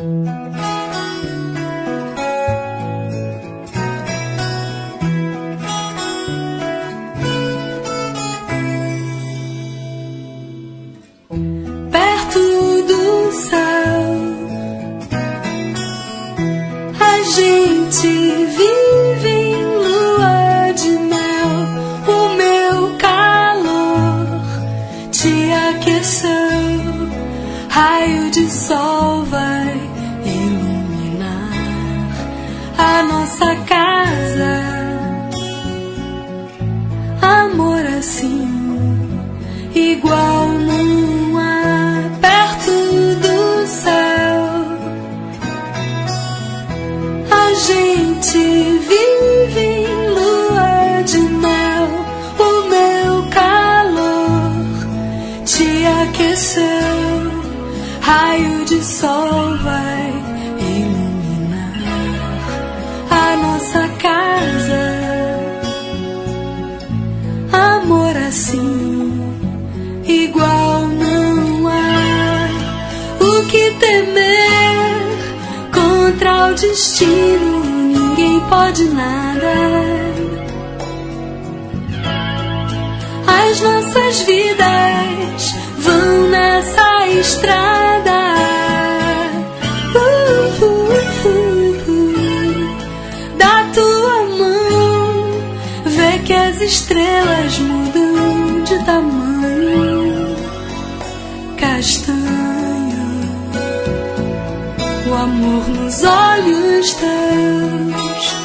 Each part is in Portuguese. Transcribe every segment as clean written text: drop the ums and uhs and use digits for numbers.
Raio de sol vai iluminar a nossa casa. Amor assim, igual não há perto do céu. A gente vive em lua de mel. O meu calor te aqueceu. Raio de sol vai iluminar a nossa casa. Amor assim, igual não há. O que temer contra o destino? Ninguém pode nada. As nossas vidas vão nessa estrada. Da tua mão, vê que as estrelas mudam de tamanho. Castanho, o amor nos olhos teus.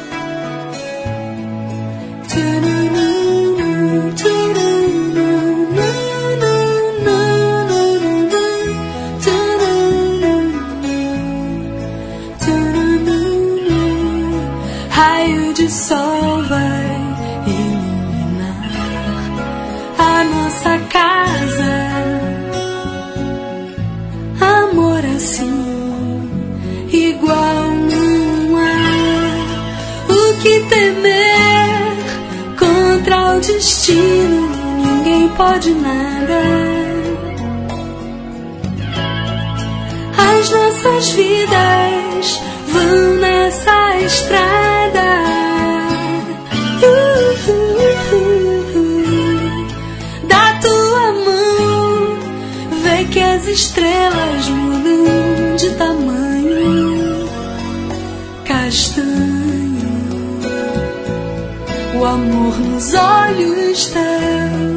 Raio de sol vai iluminar a nossa casa. Amor assim, igual não há. O que temer contra o destino? Ninguém pode nada. As nossas vidas vão nessa estrada. Da tua mão, vê que as estrelas mudam de tamanho. Castanho, o amor nos olhos teus.